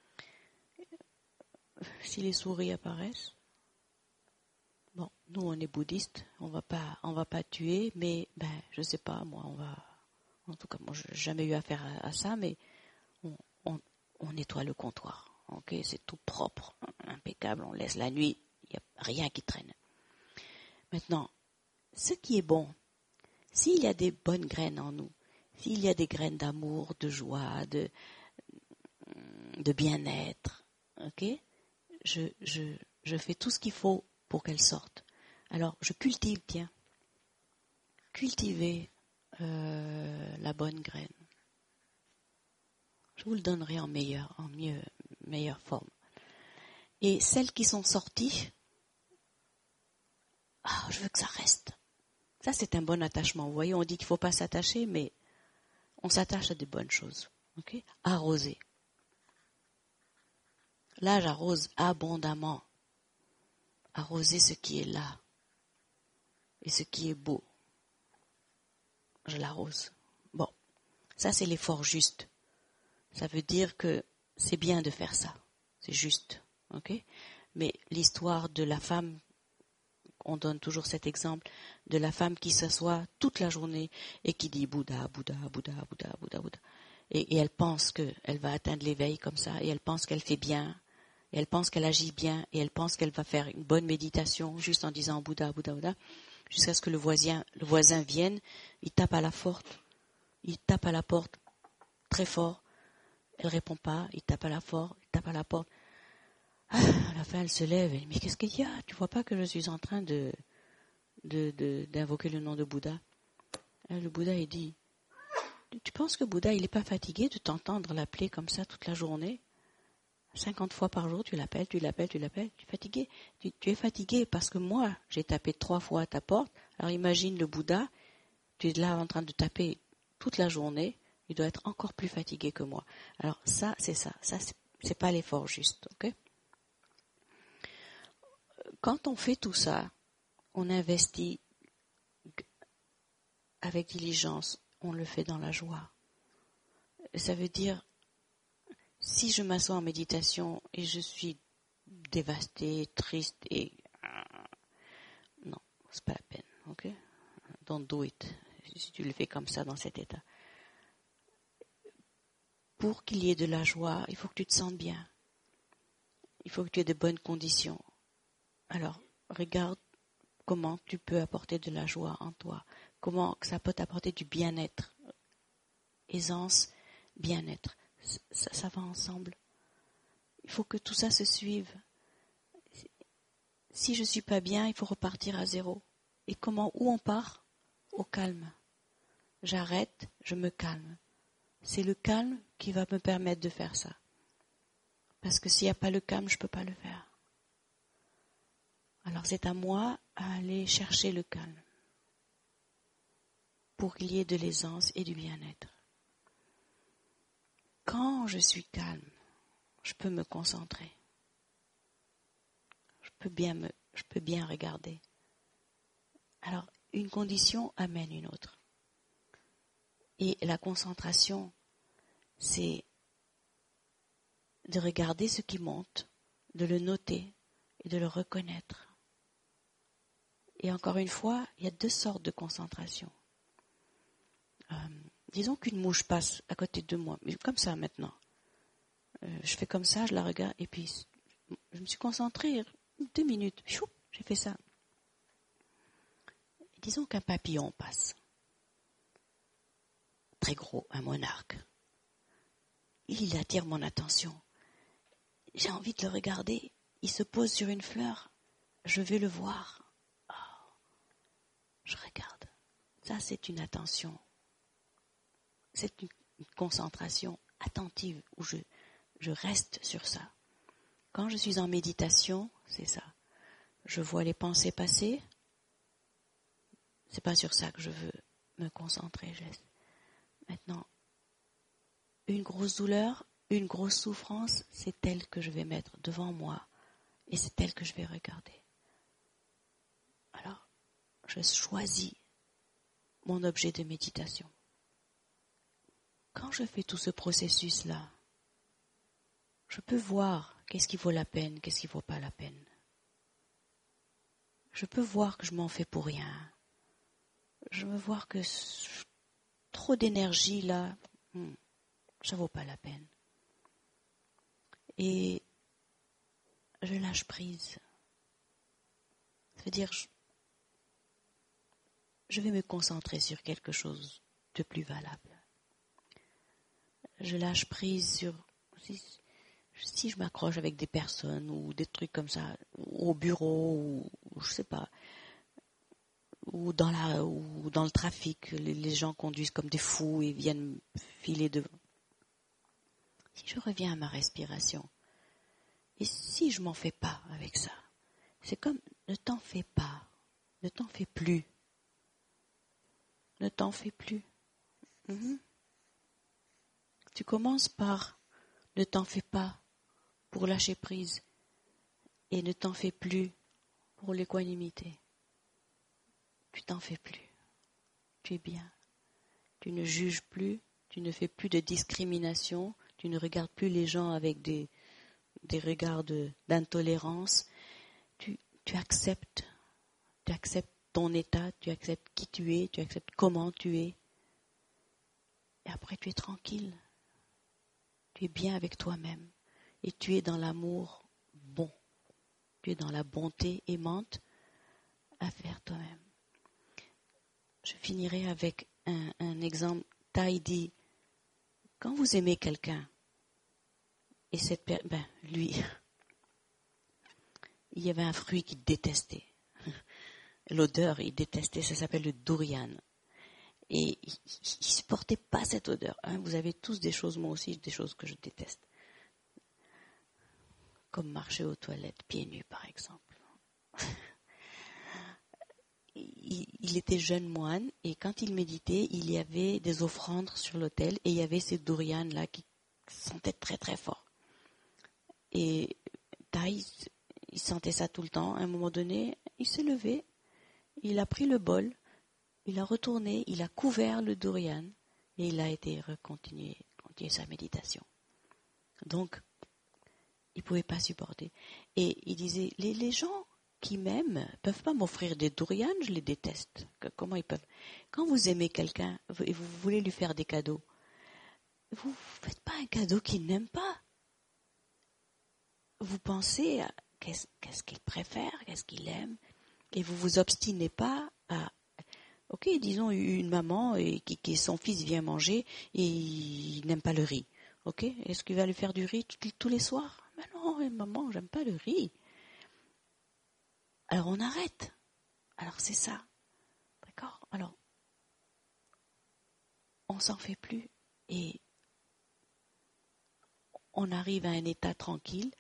Si les souris apparaissent, bon, nous on est bouddhistes, on va pas, on va pas tuer, mais ben, je sais pas, moi, on va... En tout cas, moi, je n'ai jamais eu affaire à, à ça, mais on, on, on nettoie le comptoir. Ok, c'est tout propre, impeccable. On laisse la nuit, il n'y a rien qui traîne. Maintenant, ce qui est bon, s'il y a des bonnes graines en nous, s'il y a des graines d'amour, de joie, de, de bien-être, ok, je, je, je fais tout ce qu'il faut pour qu'elles sortent. Alors, je cultive, tiens, cultiver euh, la bonne graine. Je vous le donnerai en meilleure, en mieux, meilleure forme. Et celles qui sont sorties, ah, je veux que ça reste. Ça, c'est un bon attachement. Vous voyez, on dit qu'il ne faut pas s'attacher, mais on s'attache à des bonnes choses. Okay? Arroser. Là, j'arrose abondamment. Arroser ce qui est là. Et ce qui est beau. Je l'arrose. Bon, ça, c'est l'effort juste. Ça veut dire que c'est bien de faire ça. C'est juste. Okay? Mais l'histoire de la femme, on donne toujours cet exemple, de la femme qui s'assoit toute la journée et qui dit Bouddha, Bouddha, Bouddha, Bouddha, Bouddha, Bouddha. Et, et elle pense qu'elle va atteindre l'éveil comme ça, et elle pense qu'elle fait bien, et elle pense qu'elle agit bien, et elle pense qu'elle va faire une bonne méditation juste en disant Bouddha, Bouddha, Bouddha, jusqu'à ce que le voisin, le voisin vienne, il tape à la porte, il tape à la porte très fort, elle répond pas, il tape à la porte, il tape à la porte. Ah, à la fin, elle se lève et dit, mais qu'est-ce qu'il y a? Tu vois pas que je suis en train de, de, de, d'invoquer le nom de Bouddha? Et le Bouddha, il dit, Tu penses que Bouddha, il n'est pas fatigué de t'entendre l'appeler comme ça toute la journée? cinquante fois par jour, tu l'appelles, tu l'appelles, tu l'appelles. Tu es fatigué. Tu, tu es fatigué parce que moi, j'ai tapé trois fois à ta porte. Alors imagine le Bouddha, tu es là en train de taper toute la journée. Il doit être encore plus fatigué que moi. Alors ça, c'est ça. Ça, c'est, c'est pas l'effort juste, ok? Quand on fait tout ça, on investit avec diligence, on le fait dans la joie. Ça veut dire, si je m'assois en méditation et je suis dévastée, triste et... Non, c'est pas la peine, ok? Don't do it, si tu le fais comme ça dans cet état. Pour qu'il y ait de la joie, il faut que tu te sentes bien. Il faut que tu aies de bonnes conditions. Alors, regarde comment tu peux apporter de la joie en toi. Comment ça peut t'apporter du bien-être. Aisance, bien-être. Ça, ça va ensemble. Il faut que tout ça se suive. Si je ne suis pas bien, il faut repartir à zéro. Et comment, où on part? Au calme. J'arrête, je me calme. C'est le calme qui va me permettre de faire ça. Parce que s'il n'y a pas le calme, je ne peux pas le faire. Alors c'est à moi à aller chercher le calme pour qu'il y ait de l'aisance et du bien-être. Quand je suis calme, je peux me concentrer. Je peux bien me, je peux bien regarder. Alors, une condition amène une autre. Et la concentration, c'est de regarder ce qui monte, de le noter et de le reconnaître. Et encore une fois, il y a deux sortes de concentration. Euh, disons qu'une mouche passe à côté de moi, mais comme ça maintenant. Euh, je fais comme ça, je la regarde, et puis je me suis concentrée deux minutes. Chou, j'ai fait ça. Et disons qu'un papillon passe. Très gros, un monarque. Il attire mon attention. J'ai envie de le regarder. Il se pose sur une fleur. Je vais le voir. Oh, je regarde. Ça, c'est une attention. C'est une concentration attentive où je, je reste sur ça. Quand je suis en méditation, c'est ça. Je vois les pensées passer. C'est pas sur ça que je veux me concentrer. Je laisse. Maintenant, une grosse douleur, une grosse souffrance, c'est elle que je vais mettre devant moi et c'est elle que je vais regarder. Alors, je choisis mon objet de méditation. Quand je fais tout ce processus-là, je peux voir qu'est-ce qui vaut la peine, qu'est-ce qui ne vaut pas la peine. Je peux voir que je m'en fais pour rien. Je veux voir que trop d'énergie là, hmm, ça ne vaut pas la peine. Et je lâche prise. Ça veut dire, je, je vais me concentrer sur quelque chose de plus valable. Je lâche prise sur, si, si je m'accroche avec des personnes ou des trucs comme ça, au bureau ou, ou je sais pas, ou dans la, ou dans le trafic, les, les gens conduisent comme des fous et viennent filer devant. Si je reviens à ma respiration, et si je m'en fais pas avec ça, c'est comme, ne t'en fais pas, ne t'en fais plus, ne t'en fais plus. Mm-hmm. Tu commences par, ne t'en fais pas pour lâcher prise, et ne t'en fais plus pour l'équanimité. Tu t'en fais plus, tu es bien, tu ne juges plus, tu ne fais plus de discrimination, tu ne regardes plus les gens avec des, des regards de, d'intolérance, tu, tu acceptes, tu acceptes ton état, tu acceptes qui tu es, tu acceptes comment tu es, et après tu es tranquille, tu es bien avec toi-même, et tu es dans l'amour bon, tu es dans la bonté aimante à faire toi-même. Je finirai avec un, un exemple. Thay dit, quand vous aimez quelqu'un, et cette per- ben, lui, il y avait un fruit qu'il détestait. L'odeur, il détestait, ça s'appelle le durian. Et il ne supportait pas cette odeur. Hein. Vous avez tous des choses, moi aussi, des choses que je déteste. Comme marcher aux toilettes pieds nus, par exemple. il, il était jeune moine, et quand il méditait, il y avait des offrandes sur l'autel, et il y avait ces durians-là qui sentaient très très fort. Et Thaï, il sentait ça tout le temps. À un moment donné, il s'est levé, il a pris le bol, il a retourné, il a couvert le durian, et il a été recontinuer continuer sa méditation. Donc, il ne pouvait pas supporter. Et il disait, les, les gens qui m'aiment ne peuvent pas m'offrir des durians, je les déteste. Que, comment ils peuvent? Quand vous aimez quelqu'un et vous voulez lui faire des cadeaux, vous ne faites pas un cadeau qu'il n'aime pas. Vous pensez à qu'est-ce, qu'est-ce qu'il préfère, qu'est-ce qu'il aime, et vous ne vous obstinez pas à... Ok, disons une maman et qui, qui son fils vient manger et il n'aime pas le riz. Ok, est-ce qu'il va lui faire du riz tous, tous les soirs? Mais non, maman, j'aime pas le riz. Alors on arrête. Alors c'est ça. D'accord? Alors, on s'en fait plus et on arrive à un état tranquille.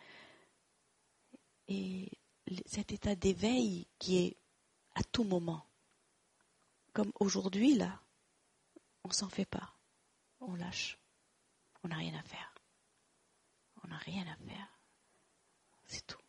Et cet état d'éveil qui est à tout moment. Comme aujourd'hui, là, on s'en fait pas. On lâche. On n'a rien à faire. On n'a rien à faire. C'est tout.